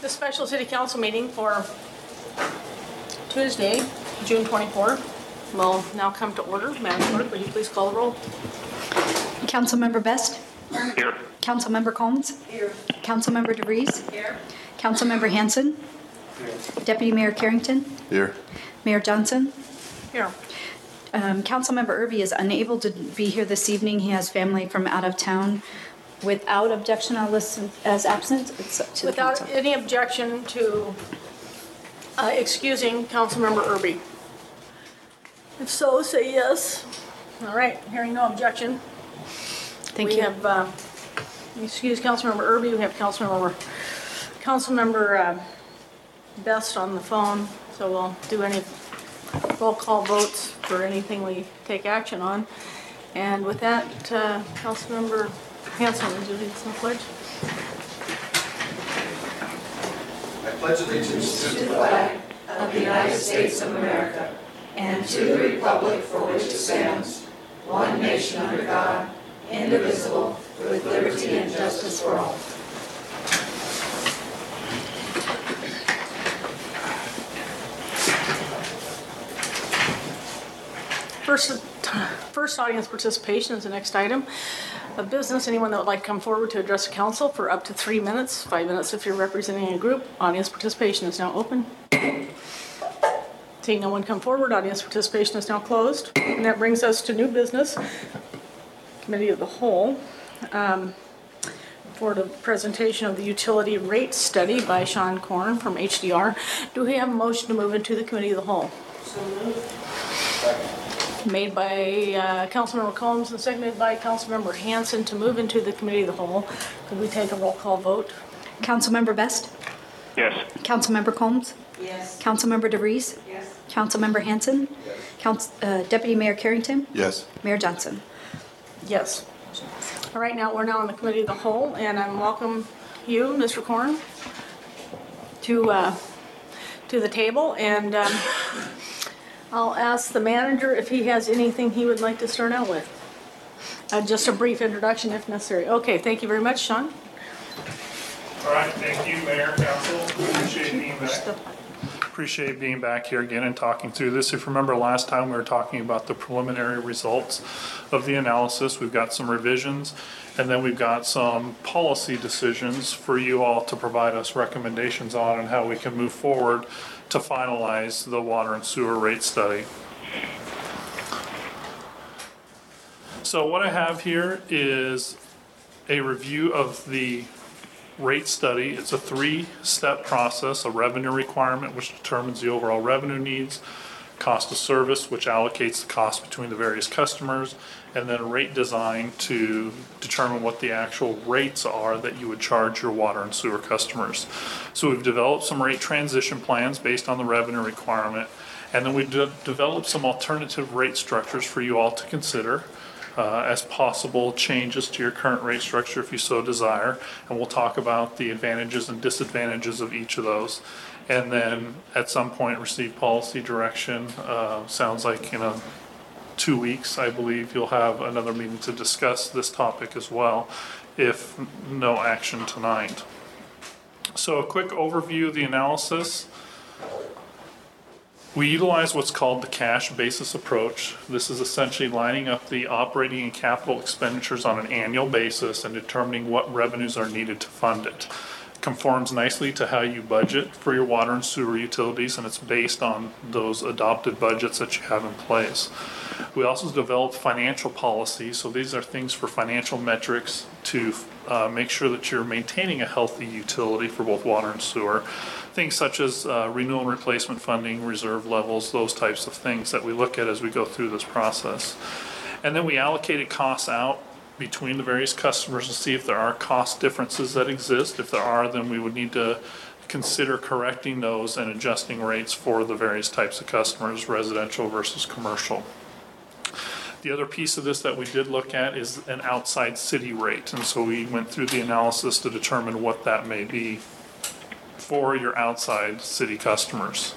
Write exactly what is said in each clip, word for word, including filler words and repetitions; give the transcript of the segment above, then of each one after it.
the special city council meeting for Tuesday, June twenty-fourth will now come to order. Madam Clerk, would you please call the roll? Councilmember Best? Here. Councilmember Combs? Here. Councilmember DeVries? Here. Councilmember Hanson? Here. Deputy Mayor Carrington? Here. Mayor Johnson? Here. Um, Councilmember Irby is unable to be here this evening. He has family from out of town. Without objection, I'll list him as absent. It's up to the Without council. any objection to uh, excusing Councilmember Irby. If so, say yes. All right, hearing no objection. Thank we you. have, uh, excuse Councilmember Irby, we have Councilmember, Councilmember uh, Best on the phone, so we'll do any roll call votes for anything we take action on. And with that, uh, Councilmember Hanson, would you lead us in the pledge? I pledge allegiance to the flag of the United States of America and to the republic for which it stands, one nation under God, indivisible, with liberty and justice for all. First, first audience participation is the next item of business. Anyone that would like to come forward to address the council for up to three minutes, five minutes if you're representing a group. Audience participation is now open. Seeing no one come forward, audience participation is now closed. And that brings us to new business, Committee of the Whole, um, for the presentation of the utility rate study by Sean Korn from H D R. Do we have a motion to move into the Committee of the Whole? So moved. Made by uh, Councilmember Combs and seconded by Councilmember Hanson to move into the Committee of the Whole. Could we take a roll call vote? Councilmember Best? Yes. Councilmember Combs? Yes. Councilmember DeVries? Yes. Councilmember Hanson? Yes. Council, uh, Deputy Mayor Carrington? Yes. Mayor Johnson? Yes. All right, now we're now in the Committee of the Whole, and I welcome you, Mister Korn, to uh, to the table. And um, I'll ask the manager if he has anything he would like to start out with. Uh, just a brief introduction if necessary. Okay, thank you very much, Sean. All right, thank you, Mayor, Council. Appreciate being back. Appreciate being back here again and talking through this. If you remember last time, we were talking about the preliminary results of the analysis. We've got some revisions, and then we've got some policy decisions for you all to provide us recommendations on and how we can move forward to finalize the water and sewer rate study. So what I have here is a review of the rate study. It's a three-step process: a revenue requirement, which determines the overall revenue needs; cost of service, which allocates the cost between the various customers; and then a rate design to determine what the actual rates are that you would charge your water and sewer customers. So we've developed some rate transition plans based on the revenue requirement, and then we've de- developed some alternative rate structures for you all to consider Uh, as possible changes to your current rate structure if you so desire. And we'll talk about the advantages and disadvantages of each of those. And then at some point receive policy direction. Uh, sounds like in a two weeks, I believe, you'll have another meeting to discuss this topic as well, if no action tonight. So a quick overview of the analysis. We utilize what's called the cash basis approach. This is essentially lining up the operating and capital expenditures on an annual basis and determining what revenues are needed to fund it. Conforms nicely to how you budget for your water and sewer utilities, and it's based on those adopted budgets that you have in place. We also develop financial policies, so these are things for financial metrics to uh, make sure that you're maintaining a healthy utility for both water and sewer. Things such as uh, renewal and replacement funding, reserve levels, those types of things that we look at as we go through this process. And then we allocated costs out between the various customers to see if there are cost differences that exist. If there are, then we would need to consider correcting those and adjusting rates for the various types of customers, residential versus commercial. The other piece of this that we did look at is an outside city rate. And so we went through the analysis to determine what that may be for your outside city customers.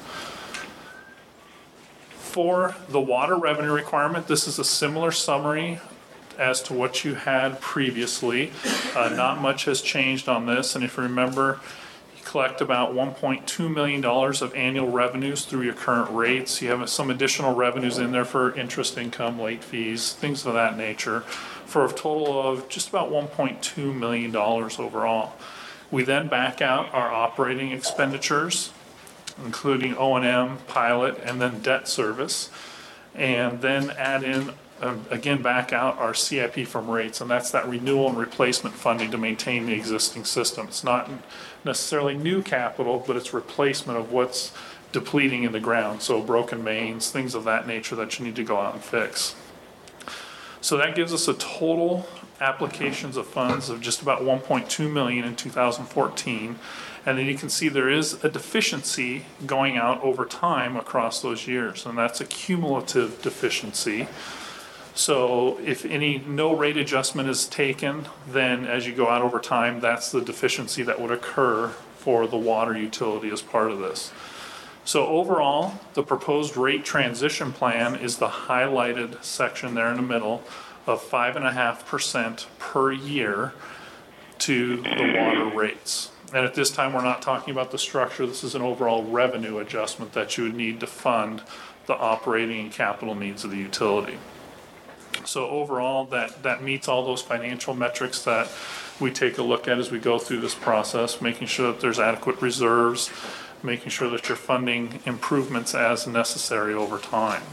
For the water revenue requirement, this is a similar summary as to what you had previously. Uh, not much has changed on this, and if you remember, collect about one point two million dollars of annual revenues through your current rates. You have some additional revenues in there for interest income, late fees, things of that nature, for a total of just about one point two million dollars overall. We then back out our operating expenditures, including O and M, pilot, and then debt service, and then add in, um, again, back out our C I P from rates, and that's that renewal and replacement funding to maintain the existing system. It's not necessarily new capital, but it's replacement of what's depleting in the ground, so broken mains, things of that nature that you need to go out and fix. So that gives us a total applications of funds of just about one point two million in two thousand fourteen. And then you can see there is a deficiency going out over time across those years, and that's a cumulative deficiency. So if any, no rate adjustment is taken, then as you go out over time, that's the deficiency that would occur for the water utility as part of this. So overall, the proposed rate transition plan is the highlighted section there in the middle of five and a half percent per year to the water rates. And at this time, we're not talking about the structure. This is an overall revenue adjustment that you would need to fund the operating and capital needs of the utility. So overall, that, that meets all those financial metrics that we take a look at as we go through this process, making sure that there's adequate reserves, making sure that you're funding improvements as necessary over time.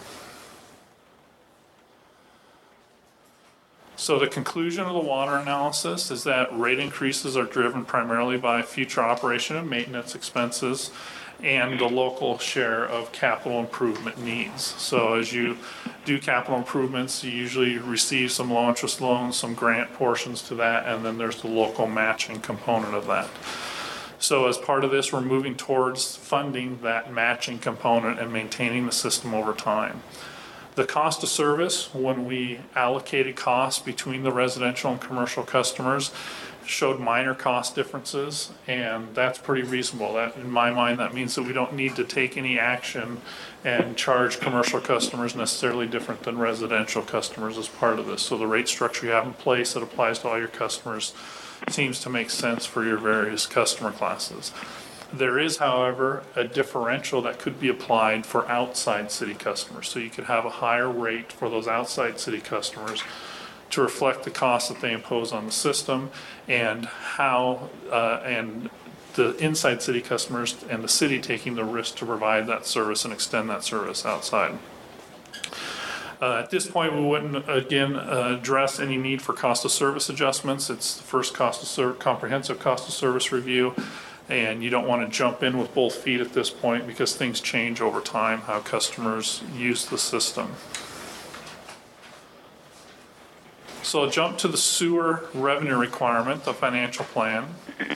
So the conclusion of the water analysis is that rate increases are driven primarily by future operation and maintenance expenses and the local share of capital improvement needs. So as you do capital improvements, you usually receive some low interest loans, some grant portions to that, and then there's the local matching component of that. So as part of this, we're moving towards funding that matching component and maintaining the system over time. The cost of service, when we allocated costs between the residential and commercial customers, showed minor cost differences, and that's pretty reasonable. That, in my mind, that means that we don't need to take any action and charge commercial customers necessarily different than residential customers as part of this. So the rate structure you have in place that applies to all your customers seems to make sense for your various customer classes. There is, however, a differential that could be applied for outside city customers. So you could have a higher rate for those outside city customers to reflect the costs that they impose on the system and how, uh, and the inside city customers and the city taking the risk to provide that service and extend that service outside. Uh, at this point, we wouldn't, again, uh, address any need for cost of service adjustments. It's the first cost of ser- comprehensive cost of service review, and you don't want to jump in with both feet at this point because things change over time, how customers use the system. So I'll jump to the sewer revenue requirement, the financial plan.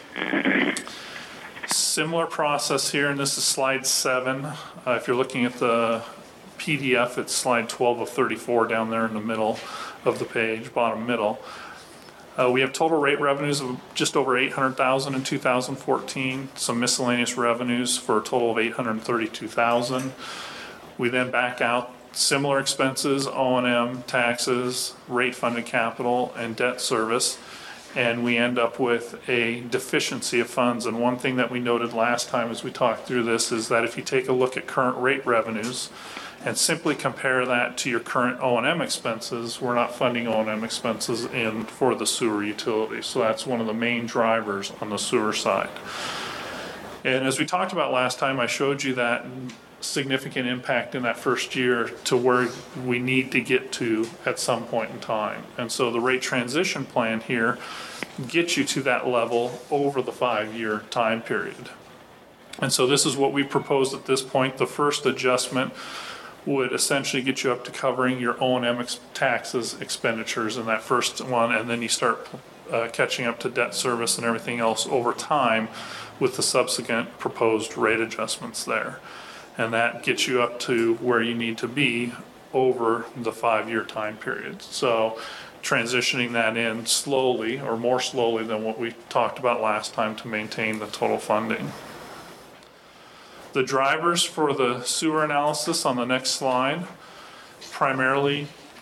Similar process here, and this is slide seven. Uh, if you're looking at the P D F, it's slide twelve of thirty-four down there in the middle of the page, bottom middle. Uh, we have total rate revenues of just over eight hundred thousand in two thousand fourteen, some miscellaneous revenues for a total of eight hundred thirty-two thousand. We then back out similar expenses, O and M, taxes, rate funded capital, and debt service, and we end up with a deficiency of funds. And one thing that we noted last time as we talked through this is that if you take a look at current rate revenues and simply compare that to your current O and M expenses, we're not funding O and M expenses in for the sewer utility. So that's one of the main drivers on the sewer side. And as we talked about last time, I showed you that significant impact in that first year to where we need to get to at some point in time. And so the rate transition plan here gets you to that level over the five-year time period. And so this is what we proposed at this point. The first adjustment would essentially get you up to covering your O and M ex- taxes expenditures in that first one, and then you start uh, catching up to debt service and everything else over time with the subsequent proposed rate adjustments there. And that gets you up to where you need to be over the five-year time period. So transitioning that in slowly, or more slowly than what we talked about last time, to maintain the total funding. The drivers for the sewer analysis on the next slide, primarily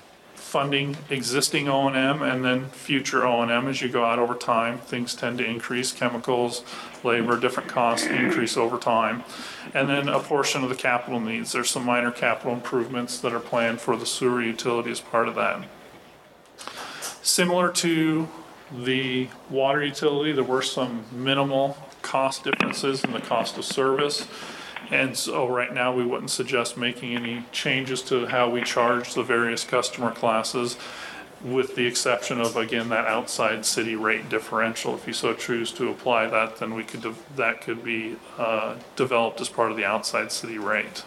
funding existing O and M and then future O and M as you go out over time. Things tend to increase, chemicals, labor, different costs increase over time. And then a portion of the capital needs. There's some minor capital improvements that are planned for the sewer utility as part of that. Similar to the water utility, there were some minimal cost differences in the cost of service. And so right now, we wouldn't suggest making any changes to how we charge the various customer classes, with the exception of, again, that outside city rate differential. If you so choose to apply that, then we could, that could be uh, developed as part of the outside city rate.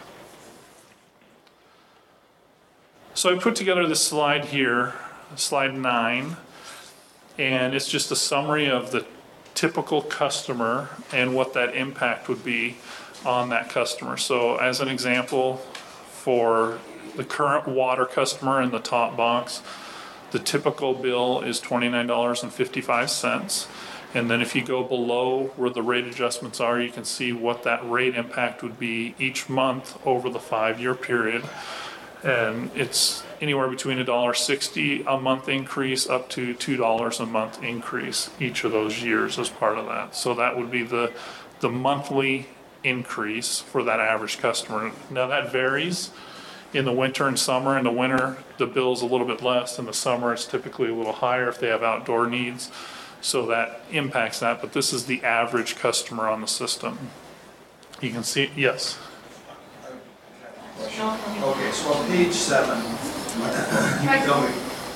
So I put together this slide here, slide nine, and it's just a summary of the typical customer and what that impact would be on that customer. So as an example, for the current water customer in the top box, the typical bill is twenty-nine dollars and fifty-five cents. And then if you go below where the rate adjustments are, you can see what that rate impact would be each month over the five-year period. And it's anywhere between a dollar sixty a month increase up to two dollars a month increase each of those years as part of that. So that would be the, the monthly increase for that average customer. Now that varies in the winter and summer. In the winter, the bill's a little bit less. In the summer, it's typically a little higher if they have outdoor needs. So that impacts that, but this is the average customer on the system. You can see, yes. Okay, so on page seven, you can tell me.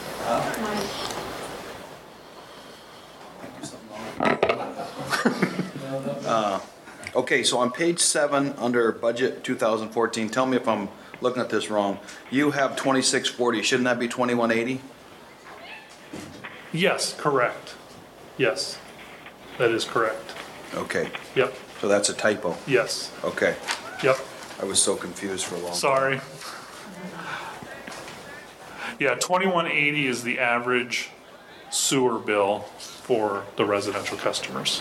Uh, Okay, so on page seven, under budget two thousand fourteen, tell me if I'm looking at this wrong. You have twenty-six forty, shouldn't that be twenty-one eighty? Yes, correct. Yes, that is correct. Okay, Yep, so that's a typo. yes, Okay, yep, I was so confused for a long time. sorry. Yeah, twenty-one eighty is the average sewer bill for the residential customers.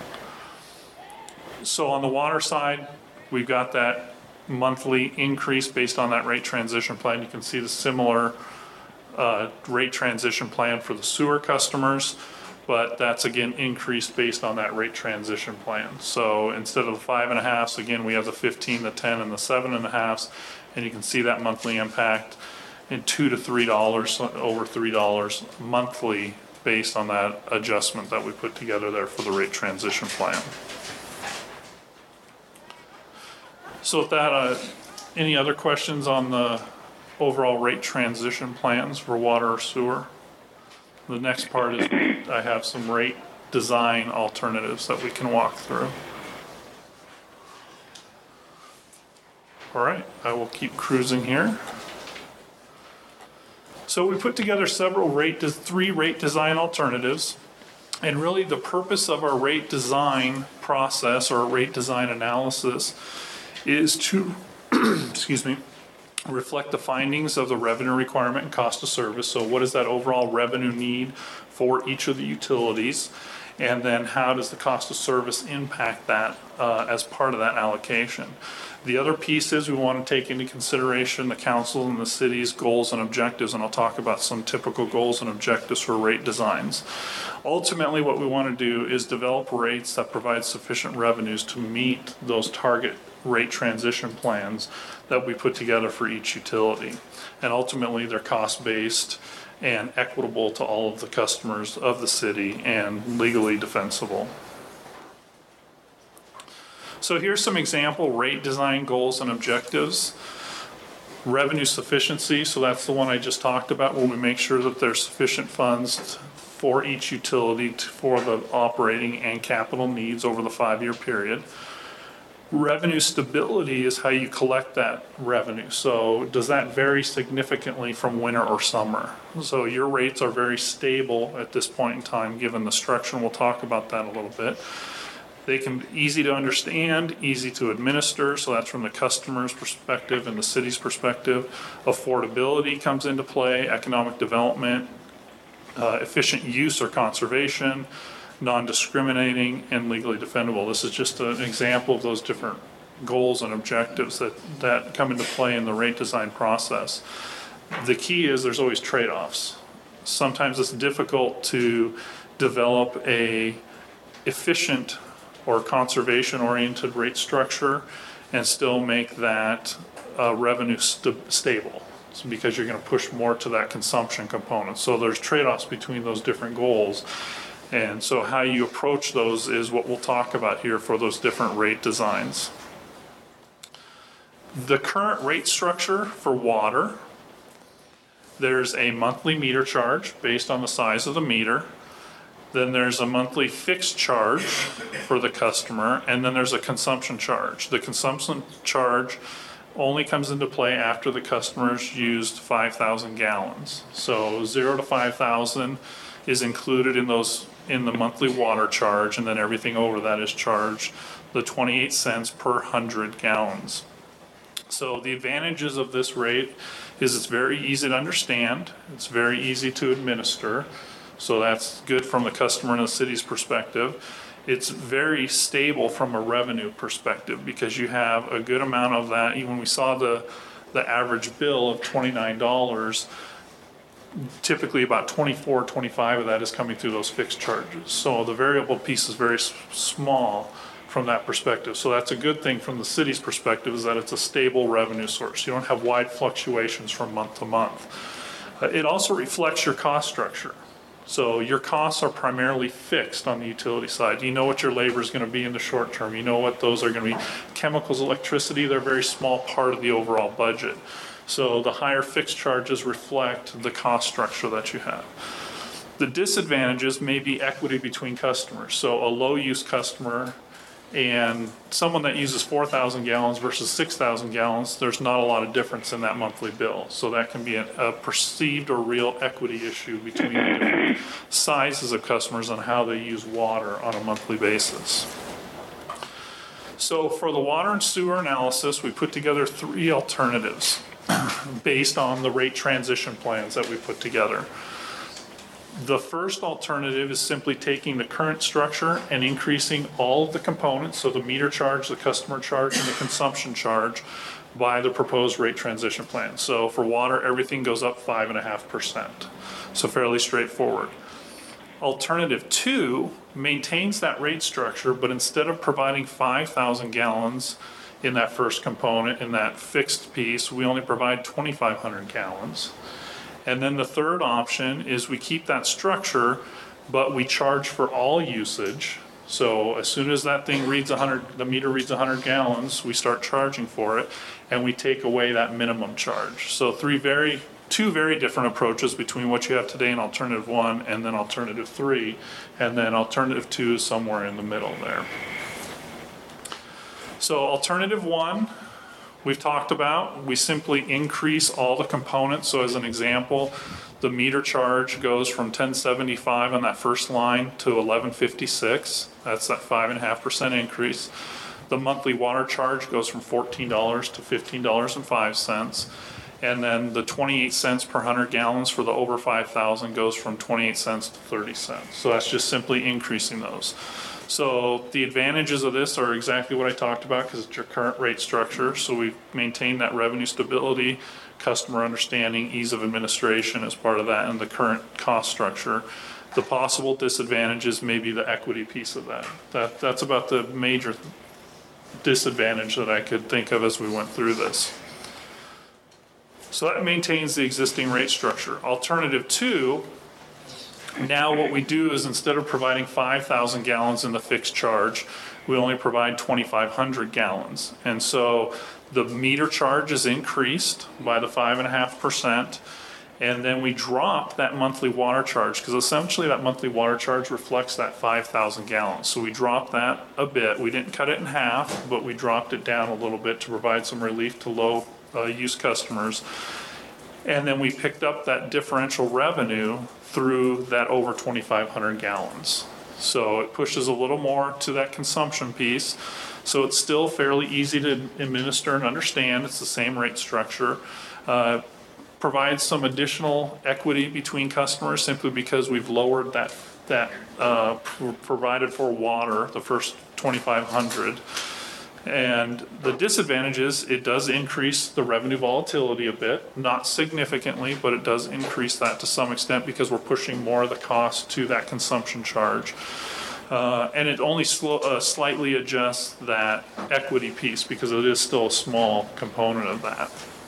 So on the water side, we've got that monthly increase based on that rate transition plan. You can see the similar uh, rate transition plan for the sewer customers, but that's again increased based on that rate transition plan. So instead of the five and a halves, again, we have the fifteen, the ten, and the seven and a halves, and you can see that monthly impact in two to three dollars, over three dollars monthly, based on that adjustment that we put together there for the rate transition plan. So with that, uh, any other questions on the overall rate transition plans for water or sewer? The next part is I have some rate design alternatives that we can walk through. All right, I will keep cruising here. So we put together several rate, three rate design alternatives. And really the purpose of our rate design process or rate design analysis is to, excuse me, reflect the findings of the revenue requirement and cost of service. So what is that overall revenue need for each of the utilities? And then how does the cost of service impact that uh, as part of that allocation? The other piece is we want to take into consideration the council and the city's goals and objectives, and I'll talk about some typical goals and objectives for rate designs. Ultimately, what we want to do is develop rates that provide sufficient revenues to meet those target rate transition plans that we put together for each utility. And ultimately, they're cost-based and equitable to all of the customers of the city and legally defensible. So here's some example rate design goals and objectives. Revenue sufficiency, so that's the one I just talked about, where we make sure that there's sufficient funds for each utility to, for the operating and capital needs over the five-year period. Revenue stability is how you collect that revenue. So does that vary significantly from winter or summer? So your rates are very stable at this point in time, given the structure, and we'll talk about that a little bit. They can be easy to understand, easy to administer, so that's from the customer's perspective and the city's perspective. Affordability comes into play, economic development, uh, efficient use or conservation, non-discriminating, and legally defendable. This is just an example of those different goals and objectives that, that come into play in the rate design process. the key is there's always trade-offs. Sometimes it's difficult to develop a efficient or conservation-oriented rate structure and still make that uh, revenue st- stable. It's because you're going to push more to that consumption component. So there's trade-offs between those different goals. And so how you approach those is what we'll talk about here for those different rate designs. The current rate structure for water, there's a monthly meter charge based on the size of the meter. Then there's a monthly fixed charge for the customer, and then there's a consumption charge. The consumption charge only comes into play after the customer's used five thousand gallons. So zero to five thousand is included in those in the monthly water charge, and then everything over that is charged the twenty-eight cents per one hundred gallons. So the advantages of this rate is it's very easy to understand, it's very easy to administer, so that's good from the customer and the city's perspective. It's very stable from a revenue perspective because you have a good amount of that. Even when we saw the, the average bill of twenty-nine dollars, typically about twenty-four, twenty-five of that is coming through those fixed charges. So the variable piece is very s- small from that perspective. So that's a good thing from the city's perspective, is that it's a stable revenue source. You don't have wide fluctuations from month to month. Uh, It also reflects your cost structure. So your costs are primarily fixed on the utility side. You know what your labor is going to be in the short term. You know what those are going to be. Chemicals, electricity, they're a very small part of the overall budget. So the higher fixed charges reflect the cost structure that you have. The disadvantages may be equity between customers. So a low-use customer and someone that uses four thousand gallons versus six thousand gallons, there's not a lot of difference in that monthly bill. So that can be a, a perceived or real equity issue between the different sizes of customers and how they use water on a monthly basis. So for the water and sewer analysis, we put together three alternatives based on the rate transition plans that we put together. The first alternative is simply taking the current structure and increasing all of the components, so the meter charge, the customer charge, and the consumption charge, by the proposed rate transition plan. So for water, everything goes up five and a half percent. So fairly straightforward. Alternative two maintains that rate structure, but instead of providing five thousand gallons in that first component, in that fixed piece, we only provide twenty-five hundred gallons. And then the third option is we keep that structure, but we charge for all usage. So as soon as that thing reads one hundred, the meter reads one hundred gallons, we start charging for it, and we take away that minimum charge. So three very, two very different approaches between what you have today in alternative one and then alternative three, and then alternative two is somewhere in the middle there. So alternative one, we've talked about, we simply increase all the components. So as an example, the meter charge goes from ten seventy-five on that first line to eleven fifty-six. That's that five and a half percent increase. The monthly water charge goes from fourteen dollars to fifteen dollars and five cents. And then the twenty-eight cents per one hundred gallons for the over five thousand goes from twenty-eight cents to thirty cents. So that's just simply increasing those. So the advantages of this are exactly what I talked about, because it's your current rate structure. So we maintain that revenue stability, customer understanding, ease of administration as part of that, and the current cost structure. The possible disadvantages may be the equity piece of that. That that's about the major disadvantage that I could think of as we went through this. So that maintains the existing rate structure. Alternative two, now what we do is instead of providing five thousand gallons in the fixed charge, we only provide twenty-five hundred gallons. And so the meter charge is increased by the five and a half percent. And then we drop that monthly water charge, because essentially that monthly water charge reflects that five thousand gallons. So we dropped that a bit. We didn't cut it in half, but we dropped it down a little bit to provide some relief to low uh, use customers. And then we picked up that differential revenue through that over twenty-five hundred gallons. So it pushes a little more to that consumption piece. So it's still fairly easy to administer and understand. It's the same rate structure. Uh, provides some additional equity between customers simply because we've lowered that, that uh, pr- provided for water, the first twenty-five hundred. And the disadvantage is it does increase the revenue volatility a bit, not significantly, but it does increase that to some extent because we're pushing more of the cost to that consumption charge. Uh, and it only slow, uh, slightly adjusts that equity piece because it is still a small component of that.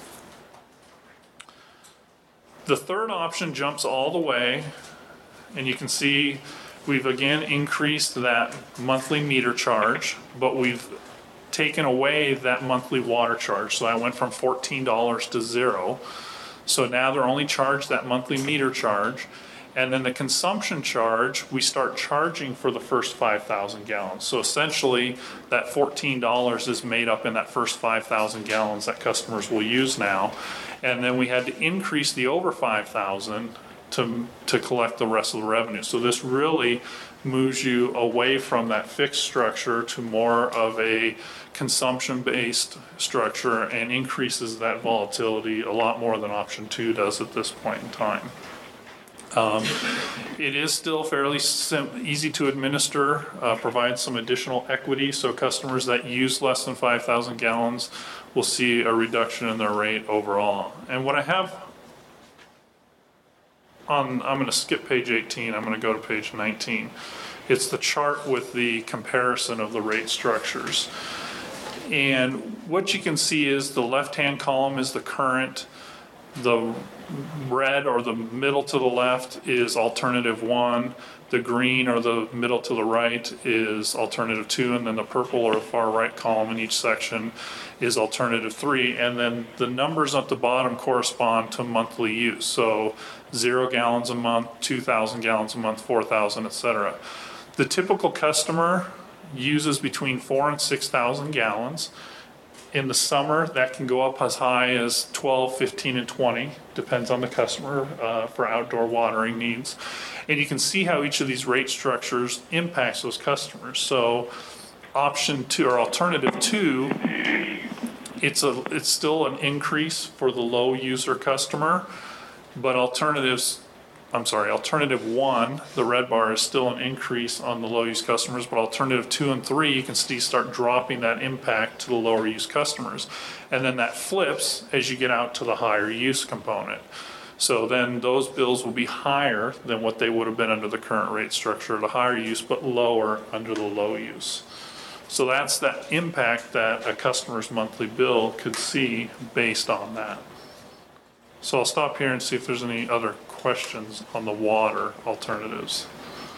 The third option jumps all the way, and you can see we've again increased that monthly meter charge, but we've taken away that monthly water charge. So I went from fourteen dollars to zero. So now they're only charged that monthly meter charge. And then the consumption charge, we start charging for the first five thousand gallons. So essentially, that fourteen dollars is made up in that first five thousand gallons that customers will use now. And then we had to increase the over five thousand to, to collect the rest of the revenue. So this really moves you away from that fixed structure to more of a consumption-based structure and increases that volatility a lot more than option two does at this point in time. Um, it is still fairly sim- easy to administer, uh, provides some additional equity, so customers that use less than five thousand gallons will see a reduction in their rate overall. And what I have on, I'm going to skip page eighteen, I'm going to go to page nineteen. It's the chart with the comparison of the rate structures. And what you can see is the left-hand column is the current, the red or the middle to the left is alternative one, the green or the middle to the right is alternative two, and then the purple or the far right column in each section is alternative three, and then the numbers at the bottom correspond to monthly use. So zero gallons a month, two thousand gallons a month, four thousand, et cetera. The typical customer uses between four and six thousand gallons. In the summer, that can go up as high as twelve, fifteen, and twenty, depends on the customer uh, for outdoor watering needs. And you can see how each of these rate structures impacts those customers. So option two or alternative two, it's a it's still an increase for the low user customer, but alternatives I'm sorry, alternative one, the red bar, is still an increase on the low use customers, but alternative two and three, you can see start dropping that impact to the lower use customers. And then that flips as you get out to the higher use component. So then those bills will be higher than what they would have been under the current rate structure, the higher use, but lower under the low use. So that's that impact that a customer's monthly bill could see based on that. So I'll stop here and see if there's any other questions on the water alternatives.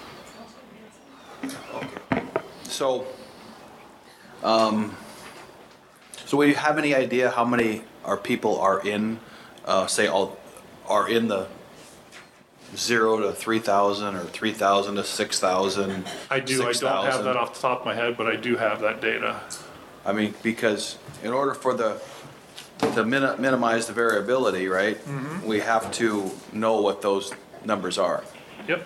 So, um, so we have any idea how many our people are in, uh, say, all are in the zero to three thousand or three thousand to six thousand? I do. I don't have that off the top of my head, but I do have that data. I mean, because in order for the to min- minimize the variability, right? Mm-hmm. We have to know what those numbers are. Yep.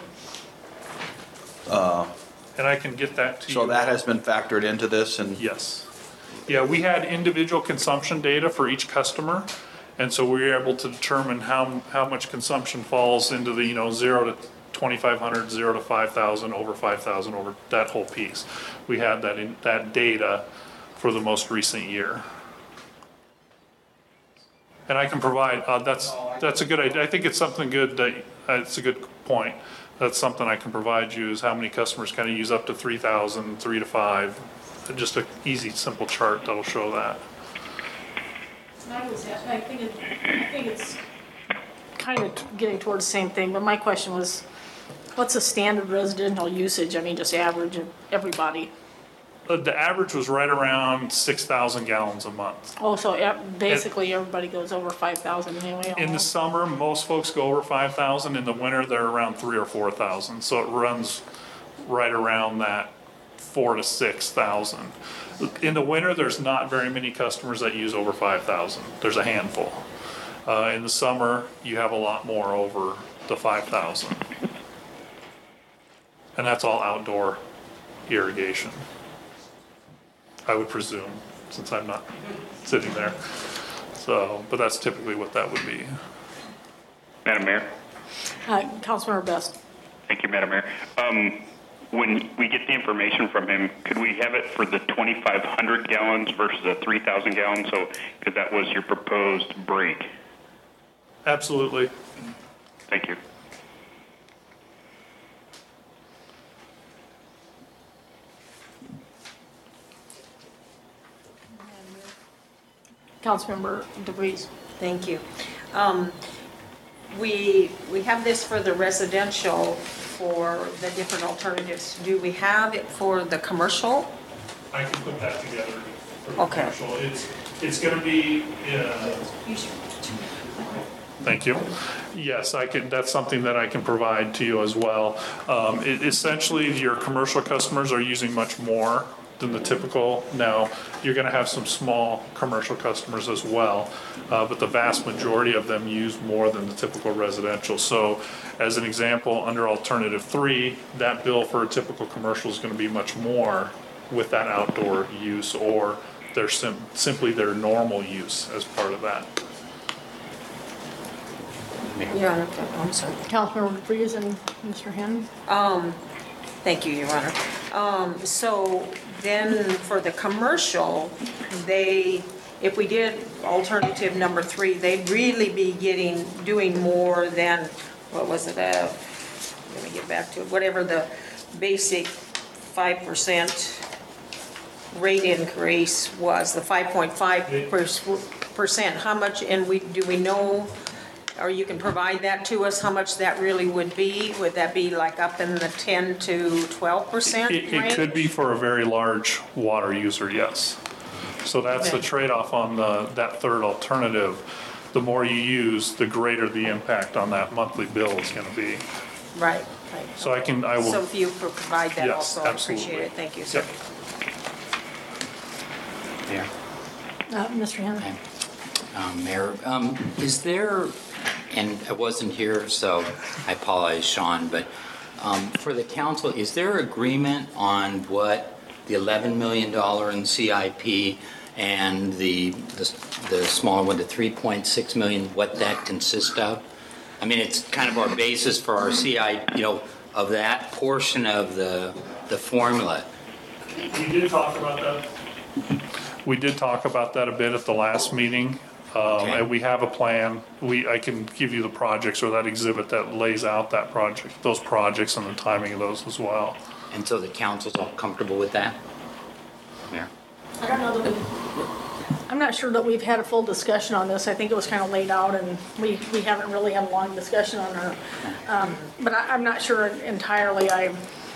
Uh, and I can get that to you. So that has been factored into this, and yes. Yeah, we had individual consumption data for each customer, and so we were able to determine how how much consumption falls into the, you know, zero to twenty-five hundred, zero to five thousand, over five thousand, over that whole piece. We had that in that data for the most recent year. And I can provide, uh, that's that's a good idea. I think it's something good that, uh, it's a good point. That's something I can provide you, is how many customers kind of use up to three thousand, three to five. Just an easy, simple chart that'll show that. I was, I think it, I think it's kind of getting towards the same thing, but my question was, what's a standard residential usage? I mean, just average of everybody. Uh, The average was right around six thousand gallons a month. Oh, so e- basically everybody goes over five thousand anyway? In the almost? summer, most folks go over five thousand. In the winter, they're around three or four thousand. So it runs right around that four to six thousand. In the winter, there's not very many customers that use over five thousand. There's a handful. Uh, in the summer, you have a lot more over the five thousand. And that's all outdoor irrigation, I would presume, since I'm not sitting there. So, but that's typically what that would be. Madam Mayor? Uh, Councilmember Best. Thank you, Madam Mayor. Um, when we get the information from him, could we have it for the twenty-five hundred gallons versus the three thousand gallons? So, because that was your proposed break. Absolutely. Thank you. Councilmember DeVries. Thank you. Um, We, we have this for the residential for the different alternatives. Do we have it for the commercial? I can put that together for the Okay. commercial. It's, it's gonna be, uh, thank you. Yes, I can, that's something that I can provide to you as well. Um, it, essentially, your commercial customers are using much more than the typical. Now, you're gonna have some small commercial customers as well, uh, but the vast majority of them use more than the typical residential. So, as an example, under alternative three, that bill for a typical commercial is gonna be much more with that outdoor use, or their sim- simply their normal use as part of that. Yeah, I'm sorry. Councilmember DeVries and Mister Henn. Thank you, Your Honor. Um, So then for the commercial, they, if we did alternative number three, they'd really be getting, doing more than, what was it, uh, let me get back to it, whatever the basic five percent rate increase was, the five point five percent. How much, and we, do we know, or you can provide that to us, how much that really would be? Would that be like up in the ten to twelve percent It, range? it could be for a very large water user, yes. So that's the Okay. trade-off on the, that third alternative. The more you use, the greater the impact on that monthly bill is gonna be. Right, right. So I can, I So will, if you could provide that Yes, also, I appreciate absolutely. it. Thank you, sir. yep. Mayor, Uh, Mister Henn. um, Mayor, um, is there, and I wasn't here, so I apologize, Sean, but um, for the council, is there agreement on what the eleven million dollars in C I P and the, the, the smaller one, the three point six million, what that consists of? I mean, it's kind of our basis for our C I, you know, of that portion of the, the formula. We did talk about that. We did talk about that a bit at the last meeting. Um, Okay. and we have a plan. We, I can give you the projects or that exhibit that lays out that project, those projects and the timing of those as well. And so the council's all comfortable with that? Mayor? I don't know that we, I'm not sure that we've had a full discussion on this. I think it was kind of laid out and we, we haven't really had a long discussion on our, um, but I, I'm not sure entirely. I,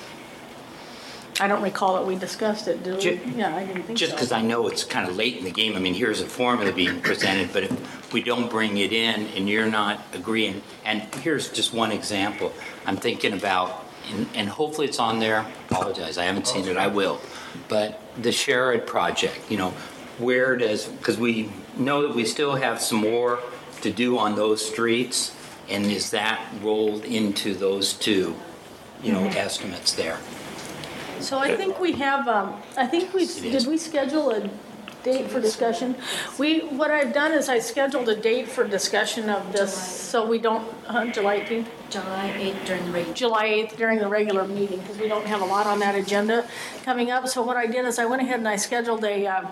I don't recall that we discussed it, did we? Ju- Yeah, I didn't think so. Just because I know it's kind of late in the game, I mean, here's a formula being presented, but if we don't bring it in and you're not agreeing, and here's just one example, I'm thinking about, and, and hopefully it's on there, apologize, I haven't seen it, I will, but the Sherrod project, you know, where does, because we know that we still have some more to do on those streets, and is that rolled into those two, you know, Mm-hmm. estimates there? So I think we have, um, I think we, It is. did we schedule a date for discussion? We, what I've done is I scheduled a date for discussion of this, so we don't, uh, July eighteenth? July eighth during the regular. July eighth during the regular meeting, because we don't have a lot on that agenda coming up. So what I did is I went ahead and I scheduled a, uh,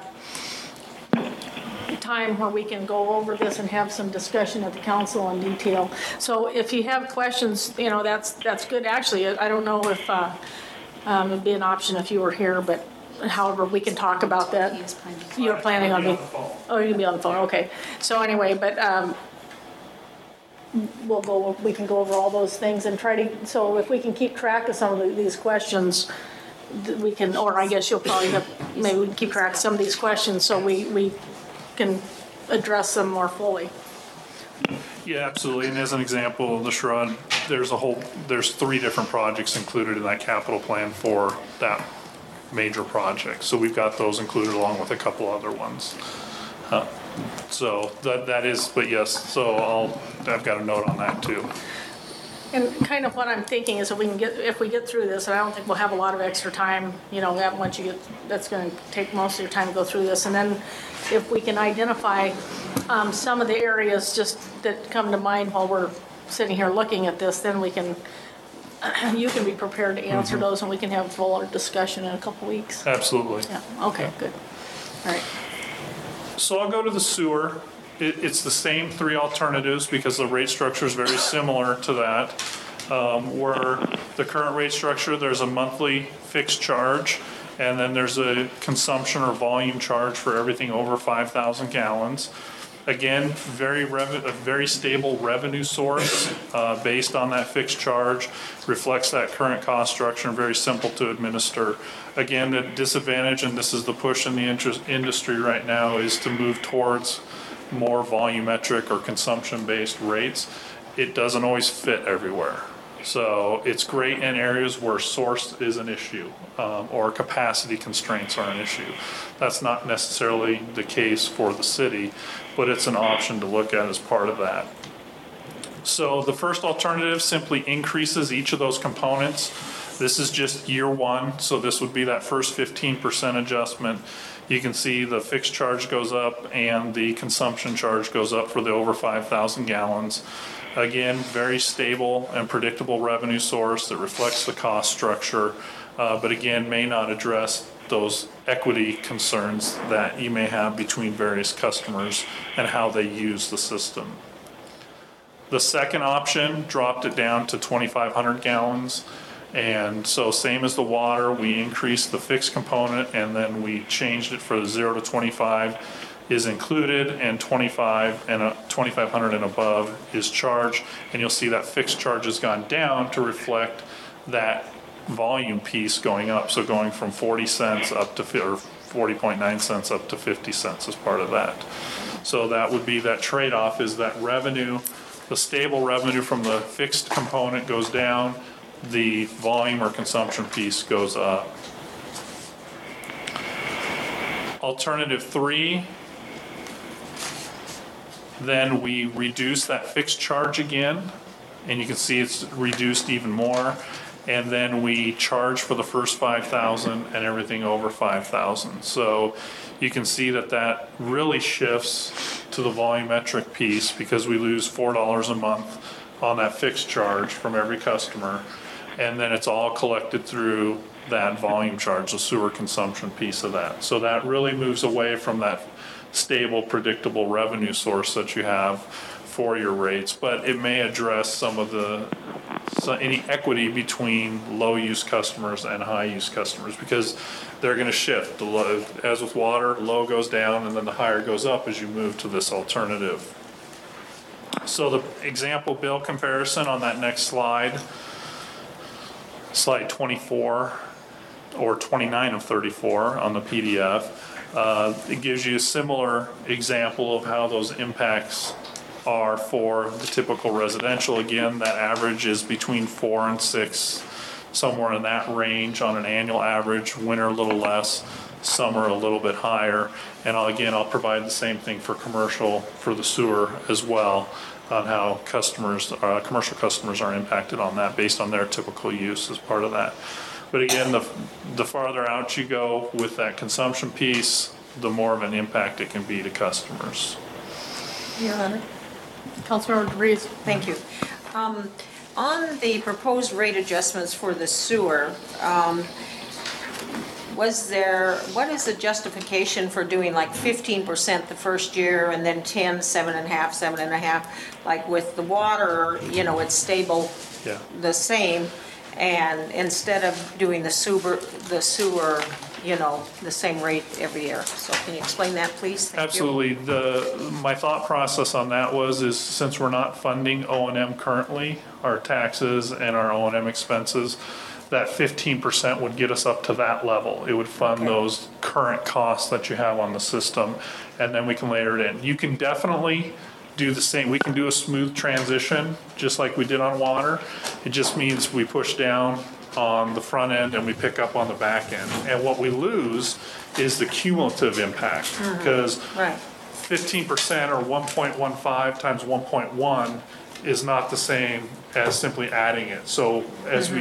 time where we can go over this and have some discussion at the council in detail. So if you have questions, you know, that's, that's good. Actually, I don't know if, uh, um, it'd be an option if you were here, but however, we can talk about that. He is planning. You're planning on I'll be me? on the phone. Oh, you can be on the phone, okay. So anyway, but, um, we'll go, we can go over all those things and try to, so if we can keep track of some of the- these questions, th- we can, or I guess you'll probably have, maybe we can keep track of some of these questions so we, we can address them more fully. Yeah, absolutely. And as an example, the Sherrod, there's a whole, there's three different projects included in that capital plan for that major project. So we've got those included along with a couple other ones. Uh, So that, that is, but yes, so I'll, I've got a note on that too. And kind of what I'm thinking is if we can get, if we get through this, and I don't think we'll have a lot of extra time, you know, that once you get, that's gonna take most of your time to go through this. And then if we can identify, um, some of the areas just that come to mind while we're sitting here looking at this, then we can, you can be prepared to answer those, and we can have fuller discussion in a couple weeks. Absolutely. Yeah, okay, good. All right. So I'll go to the sewer. It, it's the same three alternatives because the rate structure is very similar to that. Um, where the current rate structure, there's a monthly fixed charge, and then there's a consumption or volume charge for everything over five thousand gallons. Again, very rev- a very stable revenue source uh, based on that fixed charge, reflects that current cost structure and very simple to administer. Again, the disadvantage, and this is the push in the interest industry right now, is to move towards more volumetric or consumption-based rates. It doesn't always fit everywhere. So it's great in areas where source is an issue um, or capacity constraints are an issue. That's not necessarily the case for the city, but it's an option to look at as part of that. So the first alternative simply increases each of those components. This is just year one, so this would be that first fifteen percent adjustment. You can see the fixed charge goes up and the consumption charge goes up for the over five thousand gallons. Again, very stable and predictable revenue source that reflects the cost structure, uh, but again, may not address those equity concerns that you may have between various customers and how they use the system. The second option dropped it down to twenty-five hundred gallons. And so same as the water, we increased the fixed component and then we changed it for the zero to twenty-five is included, and twenty-five and a twenty-five hundred and above is charged. And you'll see that fixed charge has gone down to reflect that volume piece going up. So going from forty cents up to, or forty point nine cents up to fifty cents as part of that. So that would be that trade-off, is that revenue, the stable revenue from the fixed component goes down, the volume or consumption piece goes up. Alternative three, then we reduce that fixed charge again, and you can see it's reduced even more. And then we charge for the first five thousand and everything over five thousand. So you can see that that really shifts to the volumetric piece because we lose four dollars a month on that fixed charge from every customer. And then it's all collected through that volume charge, the sewer consumption piece of that. So that really moves away from that stable, predictable revenue source that you have for your rates, but it may address some of the, so any equity between low use customers and high use customers, because they're going to shift. The low, as with water, low goes down and then the higher goes up as you move to this alternative. So the example bill comparison on that next slide, slide twenty-four or twenty-nine of thirty-four on the P D F, uh, it gives you a similar example of how those impacts are for the typical residential. Again, that average is between four and six, somewhere in that range on an annual average. Winter a little less, summer a little bit higher. And I'll, again, I'll provide the same thing for commercial, for the sewer as well, on how customers, uh, commercial customers are impacted on that based on their typical use as part of that. But again, the, the farther out you go with that consumption piece, the more of an impact it can be to customers. Your Honor. Councilmember DeVries. Thank you. Um, on the proposed rate adjustments for the sewer, um, was there, what is the justification for doing like fifteen percent the first year and then ten, seven and a half, seven and a half? Like with the water, you know, it's stable, Yeah. the same, and instead of doing the sewer, the sewer, you know, the same rate every year. So can you explain that, please? Thank you. Absolutely. The, my thought process on that was, is since we're not funding O and M currently, our taxes and our O and M expenses, that fifteen percent would get us up to that level. It would fund Okay. those current costs that you have on the system, and then we can layer it in. You can definitely do the same. We can do a smooth transition, just like we did on water. It just means we push down on the front end and we pick up on the back end. And what we lose is the cumulative impact, because Right. fifteen percent or one point one five times one point one is not the same as simply adding it. So as we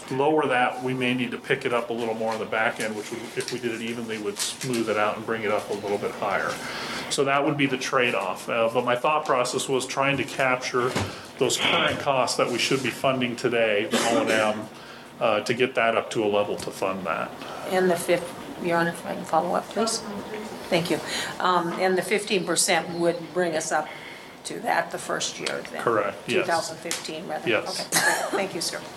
lower that, we may need to pick it up a little more on the back end, which would, if we did it evenly, would smooth it out and bring it up a little bit higher. So that would be the trade-off. Uh, but my thought process was trying to capture those current costs that we should be funding today, the O and M, uh, to get that up to a level to fund that. And the fifth, Your Honor, if I can follow up, please? Thank you. Um, And the fifteen percent would bring us up to that the first year then? Correct, yes. twenty fifteen, rather? Yes. Okay, great. Thank you, sir.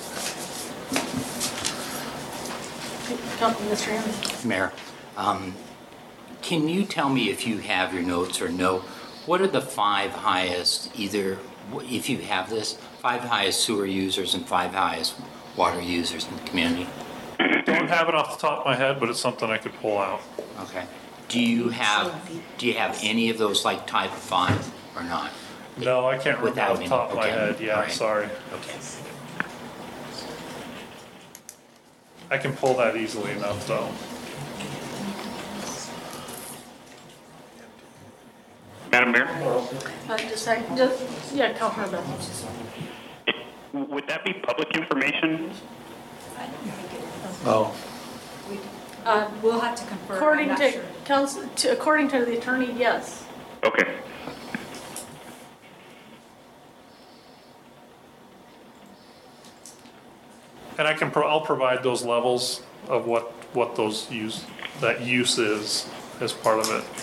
Councilman, Mister Hammond. Mayor, um, can you tell me if you have your notes or no, what are the five highest, either, if you have this, five highest sewer users and five highest water users in the community? Don't have it off the top of my head, but it's something I could pull out. Okay. Do you have, do you have any of those like type five or not? No, I can't remember Without off the top of my any, head. okay. Yeah, All right. sorry. Okay. I can pull that easily enough, though. Madam Mayor, Uh, Just a second, just, yeah, Councilman Beth. would that be public information? Oh, Uh, We'll have to confirm. According to council, to- according to the attorney, yes. Okay. And I can, pro- I'll provide those levels of what, what those use, that use is as part of it.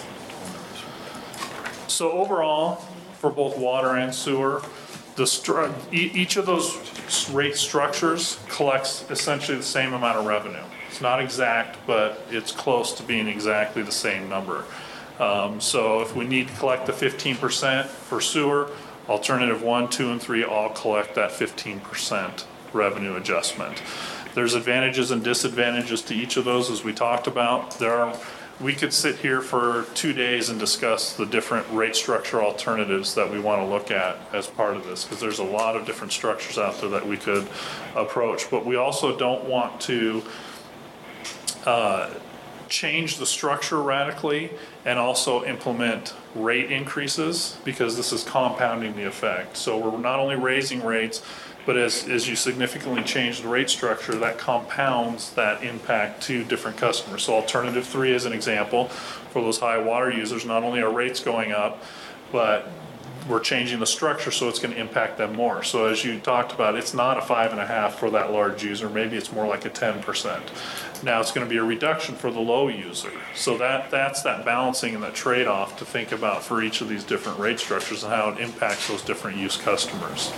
So overall, for both water and sewer, the stru, e- each of those s- rate structures collects essentially the same amount of revenue. It's not exact, but it's close to being exactly the same number. Um, so if we need to collect the fifteen percent for sewer, alternative one, two, and three all collect that fifteen percent revenue adjustment. There's advantages and disadvantages to each of those, as we talked about. There are, we could sit here for two days and discuss the different rate structure alternatives that we want to look at as part of this, because there's a lot of different structures out there that we could approach. But we also don't want to uh, change the structure radically and also implement rate increases, because this is compounding the effect. So we're not only raising rates, but as, as you significantly change the rate structure, that compounds that impact to different customers. So alternative three is an example. For those high water users, not only are rates going up, but we're changing the structure, so it's going to impact them more. So as you talked about, it's not a five and a half for that large user, maybe it's more like a ten percent. Now it's going to be a reduction for the low user. So that, that's that balancing and that trade-off to think about for each of these different rate structures and how it impacts those different use customers.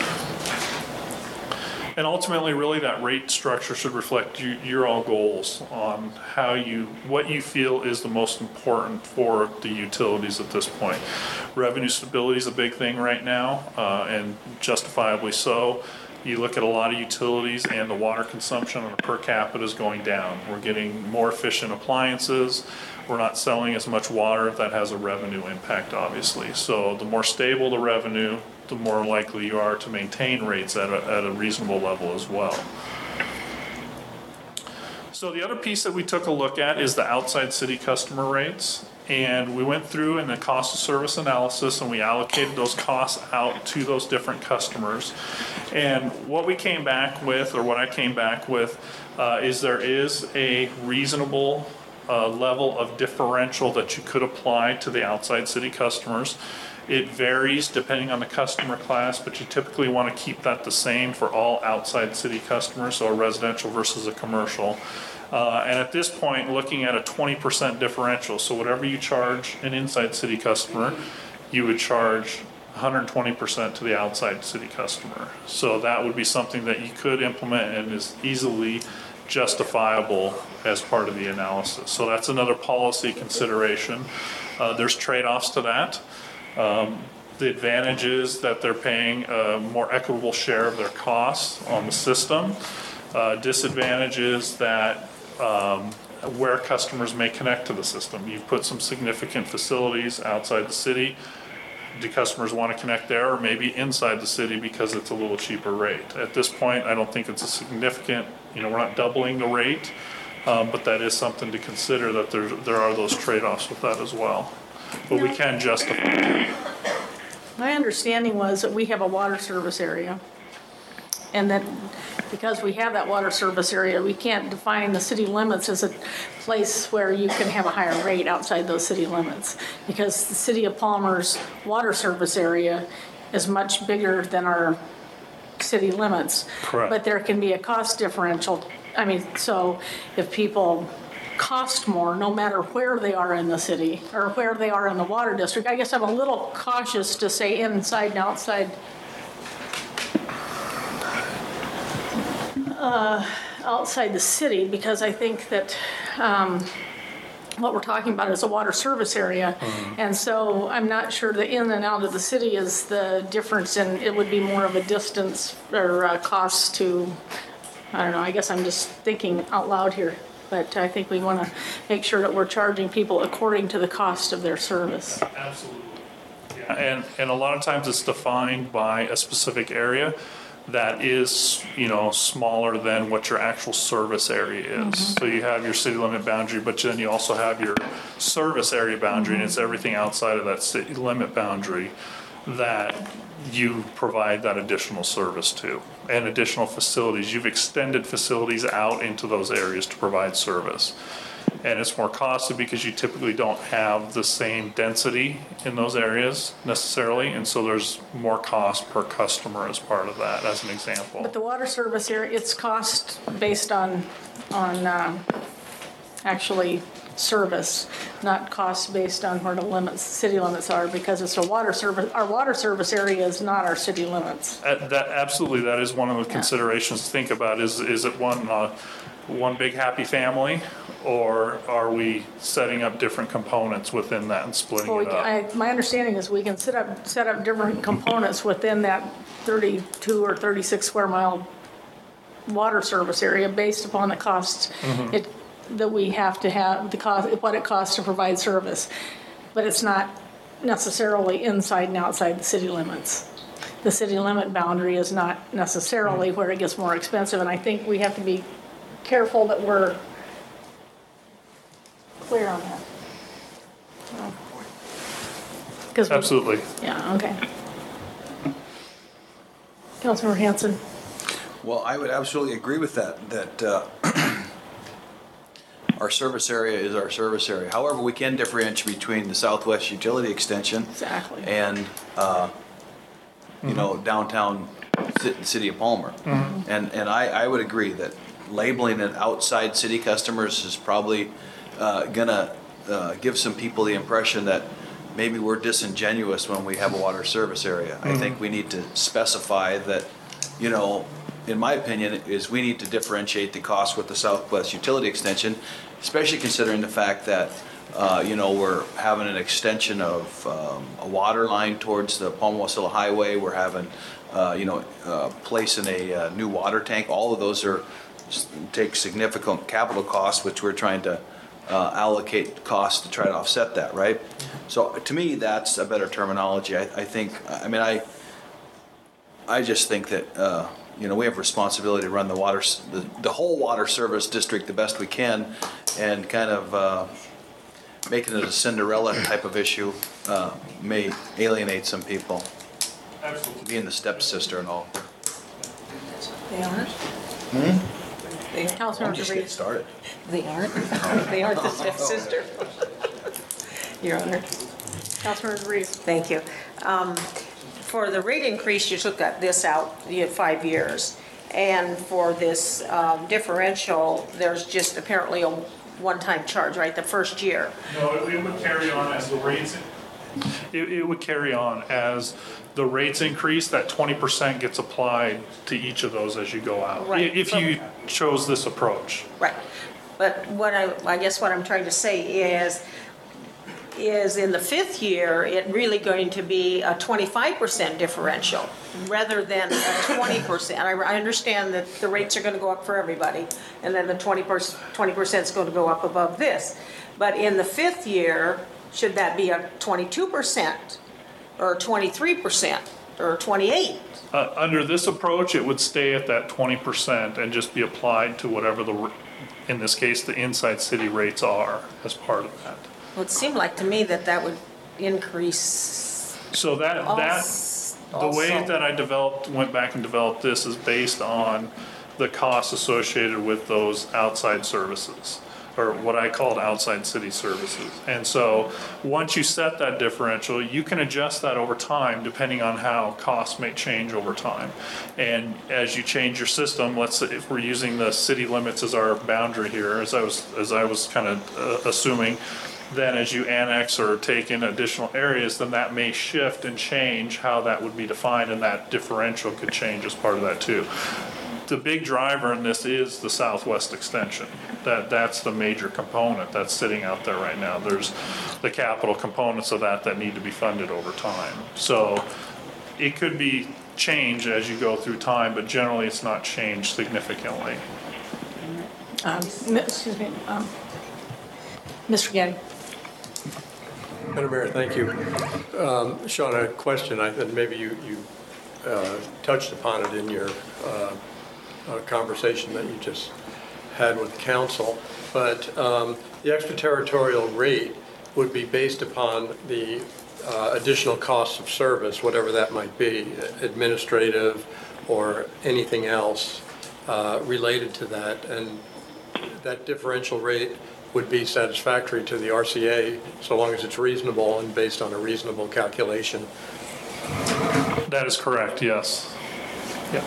And ultimately, really, that rate structure should reflect you, your all goals on how you, what you feel is the most important for the utilities at this point. Revenue stability is a big thing right now, uh, and justifiably so. You look at a lot of utilities and the water consumption on a per capita is going down. We're getting more efficient appliances. We're not selling as much water. That has a revenue impact, obviously. So the more stable the revenue, the more likely you are to maintain rates at a, at a reasonable level as well. So the other piece that we took a look at is the outside city customer rates. And we went through in the cost of service analysis and we allocated those costs out to those different customers. And what we came back with, or what I came back with, uh, is there is a reasonable uh, level of differential that you could apply to the outside city customers. It varies depending on the customer class, but you typically want to keep that the same for all outside city customers, so a residential versus a commercial. Uh, and at this point, looking at a twenty percent differential, so whatever you charge an inside city customer, you would charge one hundred twenty percent to the outside city customer. So that would be something that you could implement and is easily justifiable as part of the analysis. So that's another policy consideration. Uh, there's trade-offs to that. Um, the advantage is that they're paying a more equitable share of their costs on the system. Uh, disadvantage is that um, where customers may connect to the system. You've put some significant facilities outside the city. Do customers want to connect there, or maybe inside the city because it's a little cheaper rate? At this point, I don't think it's a significant, you know, we're not doubling the rate, um, but that is something to consider, that there, there are those trade-offs with that as well. But we can justify it. My understanding was that we have a water service area, And that because we have that water service area, we can't define the city limits as a place where you can have a higher rate outside those city limits. Because the city of Palmer's water service area is much bigger than our city limits. Correct. But there can be a cost differential. I mean, so if people cost more, no matter where they are in the city or where they are in the water district, I guess I'm a little cautious to say inside and outside. Uh, outside the city, because I think that um, what we're talking about is a water service area. Mm-hmm. And so I'm not sure the in and out of the city is the difference, and it would be more of a distance or uh, cost to, I don't know, I guess I'm just thinking out loud here. But I think we want to make sure that we're charging people according to the cost of their service. Absolutely. Yeah, and, and a lot of times it's defined by a specific area that is, you know, smaller than what your actual service area is. Mm-hmm. So you have your city limit boundary, but then you also have your service area boundary, mm-hmm. and it's everything outside of that city limit boundary that you provide that additional service to, and additional facilities. You've extended facilities out into those areas to provide service. And it's more costly because you typically don't have the same density in those areas necessarily, and so there's more cost per customer as part of that, as an example. But the water service area, it's cost based on, on um, actually service, not cost based on where the limits, city limits are, because it's a water service, our water service area is not our city limits. Uh, that, absolutely, that is one of the yeah. considerations to think about. Is, is it one, uh, one big happy family, or are we setting up different components within that and splitting well, it up? I, my understanding is we can set up set up different components within that thirty-two or thirty-six square mile water service area based upon the costs mm-hmm. it, that we have to have, the cost, what it costs to provide service. But it's not necessarily inside and outside the city limits. The city limit boundary is not necessarily mm-hmm. where it gets more expensive, and I think we have to be careful that we're clear on that. Oh. Absolutely. We, yeah, okay. Councilmember Hanson. Well, I would absolutely agree with that, that uh, our service area is our service area. However, we can differentiate between the Southwest Utility Extension exactly. and, uh, you mm-hmm. know, downtown city of Palmer. Mm-hmm. And, and I, I would agree that labeling it outside city customers is probably uh, gonna uh, give some people the impression that maybe we're disingenuous when we have a water service area. Mm-hmm. I think we need to specify that, you know, in my opinion, is we need to differentiate the cost with the Southwest Utility Extension, especially considering the fact that, uh, you know, we're having an extension of um, a water line towards the Palmer-Wasilla Highway. We're having, uh, you know, uh, placing a uh, new water tank. All of those are take significant capital costs, which we're trying to uh, allocate costs to try to offset that, right? So to me, that's a better terminology. I, I think, I mean, I, I just think that, uh, you know, we have responsibility to run the water, the, the whole water service district the best we can, and kind of uh, making it a Cinderella type of issue uh, may alienate some people. Absolutely. Being the stepsister and all. They aren't? Hmm? They aren't. I'm just getting started. They aren't? They aren't the stepsister. Your Honor. Councilmember Reese. Thank you. Um, For the rate increase, you took that- this out, you had five years. And for this um, differential, there's just apparently a one-time charge, right, the first year? No, it, it would carry on as the rates, it, it would carry on as the rates increase, that twenty percent gets applied to each of those as you go out. Right. If you chose this approach. Right. But what I, I guess what I'm trying to say is, is in the fifth year, it really going to be a twenty-five percent differential rather than a twenty percent. I, I understand that the rates are going to go up for everybody, and then the twenty percent is going to go up above this. But in the fifth year, should that be a twenty-two percent or twenty-three percent or twenty-eight? Uh, under this approach, it would stay at that twenty percent and just be applied to whatever the, in this case, the inside city rates are as part of that. Well, it seemed like to me that that would increase So that, all that, s- The way also. that I developed, went back and developed this is based on the costs associated with those outside services, or what I called outside city services. And so, once you set that differential, you can adjust that over time depending on how costs may change over time. And as you change your system, let's say if we're using the city limits as our boundary here, as I was, as I was kind of uh, assuming, then as you annex or take in additional areas, then that may shift and change how that would be defined, and that differential could change as part of that too. The big driver in this is the southwest extension. That, that's the major component that's sitting out there right now. There's the capital components of that that need to be funded over time. So it could be changed as you go through time, but generally it's not changed significantly. Um, Excuse me, um, Mister Gaddy. Madam Mayor, thank you. Um, Sean, a question, I think maybe you, you uh, touched upon it in your uh, uh, conversation that you just had with council, but um, the extraterritorial rate would be based upon the uh, additional costs of service, whatever that might be, administrative or anything else uh, related to that, and that differential rate would be satisfactory to the R C A so long as it's reasonable and based on a reasonable calculation. That is correct, yes. Yeah.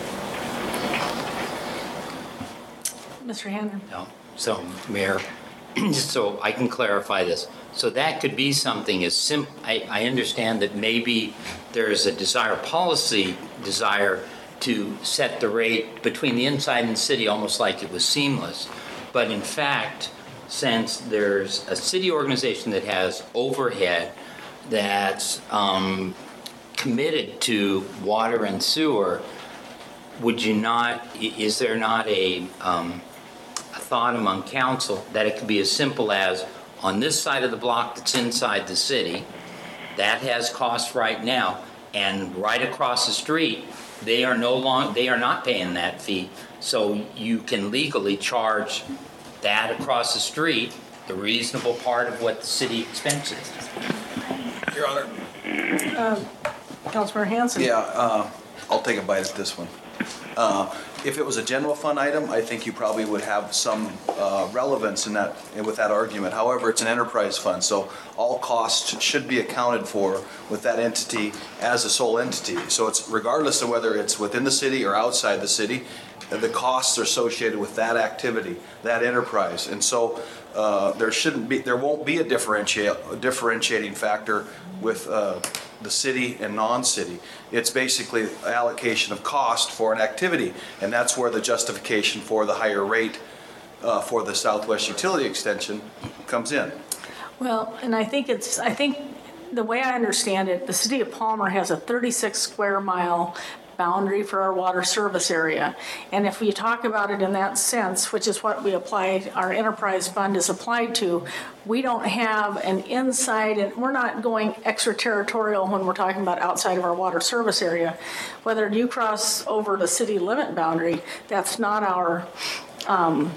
Mister Hannon. No. So, Mayor, just so I can clarify this. So that could be something as simple, I, I understand that maybe there's a desire, policy desire to set the rate between the inside and the city almost like it was seamless. But in fact, since there's a city organization that has overhead that's um, committed to water and sewer, would you not, is there not a, um, a thought among council that it could be as simple as on this side of the block that's inside the city, that has costs right now, and right across the street, they are no long, they are not paying that fee. So you can legally charge that across the street, the reasonable part of what the city expenses. Your Honor. Um, Councilmember Hanson. Yeah, uh, I'll take a bite at this one. Uh, If it was a general fund item, I think you probably would have some uh, relevance in that, with that argument. However, it's an enterprise fund, so all costs should be accounted for with that entity as a sole entity. So it's regardless of whether it's within the city or outside the city, the costs are associated with that activity, that enterprise. And so uh, there shouldn't be, there won't be a differentiate, a differentiating factor with uh, the city and non-city. It's basically allocation of cost for an activity, and that's where the justification for the higher rate uh, for the Southwest Utility Extension comes in. Well, and I think it's, I think the way I understand it, the city of Palmer has a thirty-six square mile boundary for our water service area. And if we talk about it in that sense, which is what we apply, our enterprise fund is applied to, we don't have an inside, and we're not going extraterritorial when we're talking about outside of our water service area. Whether you cross over the city limit boundary, that's not our, um,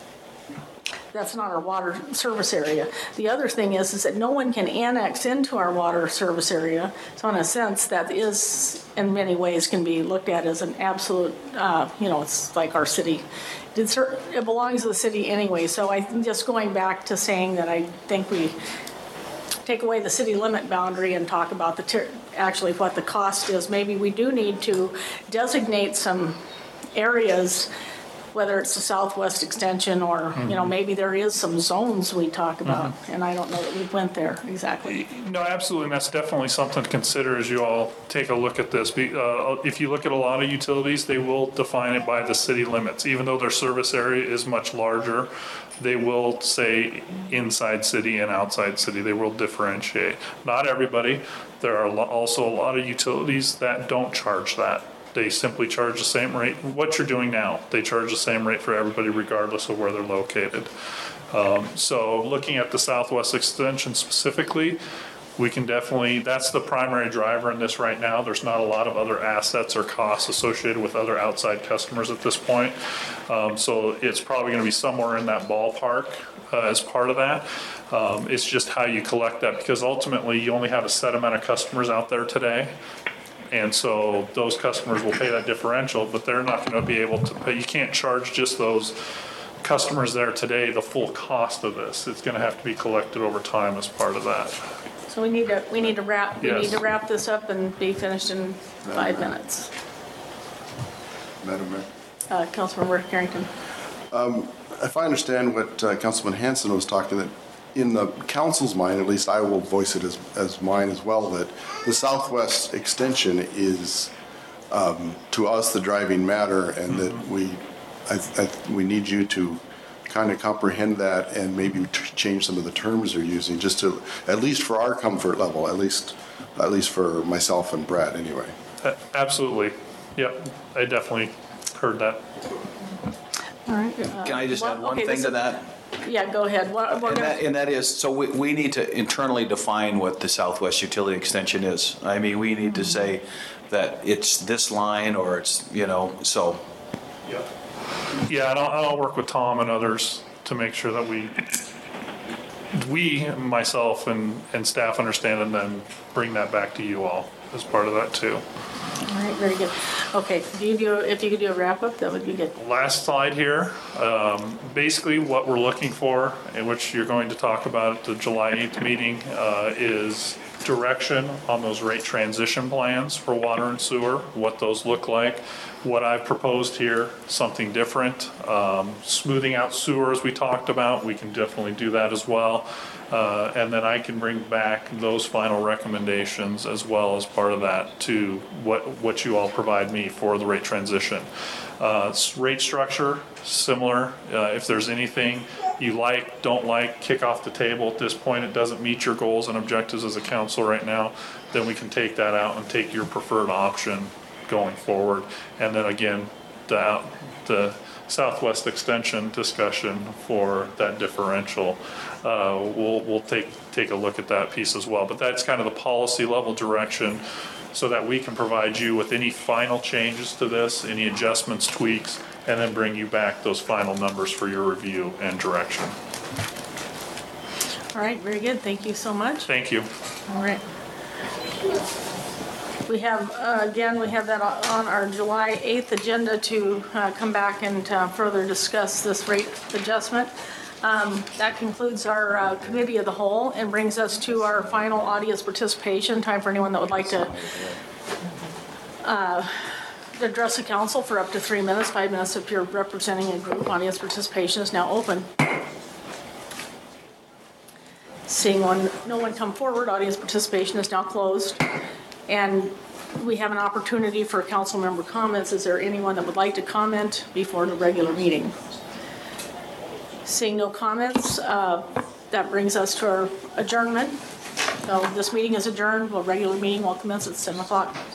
that's not our water service area. The other thing is, is that no one can annex into our water service area. So in a sense, that is, in many ways, can be looked at as an absolute, uh, you know, it's like our city. It's, it belongs to the city anyway. So I think just going back to saying that I think we take away the city limit boundary and talk about the ter- actually what the cost is. Maybe we do need to designate some areas, whether it's the Southwest Extension or, mm-hmm. you know, maybe there is some zones we talk about, mm-hmm. and I don't know that we went there exactly. No, absolutely, and that's definitely something to consider as you all take a look at this. Uh, if you look at a lot of utilities, they will define it by the city limits. Even though their service area is much larger, they will say inside city and outside city. They will differentiate. Not everybody. There are also a lot of utilities that don't charge that. They simply charge the same rate. What you're doing now, they charge the same rate for everybody regardless of where they're located. Um, so looking at the Southwest Extension specifically, we can definitely, that's the primary driver in this right now. There's not a lot of other assets or costs associated with other outside customers at this point. Um, so it's probably going to be somewhere in that ballpark uh, as part of that. Um, it's just how you collect that, because ultimately you only have a set amount of customers out there today. And so those customers will pay that differential, but they're not going to be able to pay. You can't charge just those customers there today the full cost of this. It's going to have to be collected over time as part of that. So we need to, we need to wrap, we need Yes. to wrap this up and be finished in five minutes. Madam Mayor. Uh, Councilmember Carrington. If I understand what uh, Councilman Hanson was talking, that in the council's mind, at least I will voice it as, as mine as well, that the Southwest extension is, um, to us, the driving matter, and that we, I, I, we need you to kind of comprehend that and maybe t- change some of the terms they're using, just to, at least for our comfort level, at least, at least for myself and Brad, anyway. Uh, Absolutely. Yep, I definitely heard that. All right. uh, Can I just well, add one okay, thing this to is- that? Yeah, go ahead. What- we're And gonna- that, and that is, so we, we need to internally define what the Southwest Utility Extension is. I mean, we need to say that it's this line or it's, you know, so. Yeah. Yeah, and I'll, I'll work with Tom and others to make sure that we, we, myself and, and staff understand, and then bring that back to you all as part of that too. All right, very good. Okay, do you do, if you could do a wrap-up, that would be good. Last slide here, um, basically what we're looking for, and which you're going to talk about at the July eighth meeting, uh, is direction on those rate transition plans for water and sewer, what those look like. What I've proposed here, something different. Um, smoothing out sewer, as we talked about, we can definitely do that as well. Uh, and then I can bring back those final recommendations as well as part of that to what, what you all provide me for the rate transition. Uh, s- rate structure, similar. Uh, if there's anything you like, don't like, kick off the table at this point, it doesn't meet your goals and objectives as a council right now, then we can take that out and take your preferred option going forward. And then again, the, out- the Southwest extension discussion for that differential, uh, we'll, we'll take, take a look at that piece as well. But that's kind of the policy level direction so that we can provide you with any final changes to this, any adjustments, tweaks, and then bring you back those final numbers for your review and direction. All right, very good. Thank you so much. Thank you. All right. We have, uh, again, we have that on our July eighth agenda to uh, come back and uh, further discuss this rate adjustment. Um, That concludes our uh, committee of the whole and brings us to our final audience participation. Time for anyone that would like to uh, address the council for up to three minutes, five minutes if you're representing a group. Audience participation is now open. Seeing one, no one come forward, audience participation is now closed. And we have an opportunity for council member comments. Is there anyone that would like to comment before the regular meeting? Seeing no comments, uh, that brings us to our adjournment. So this meeting is adjourned. Well, regular meeting will commence at seven o'clock.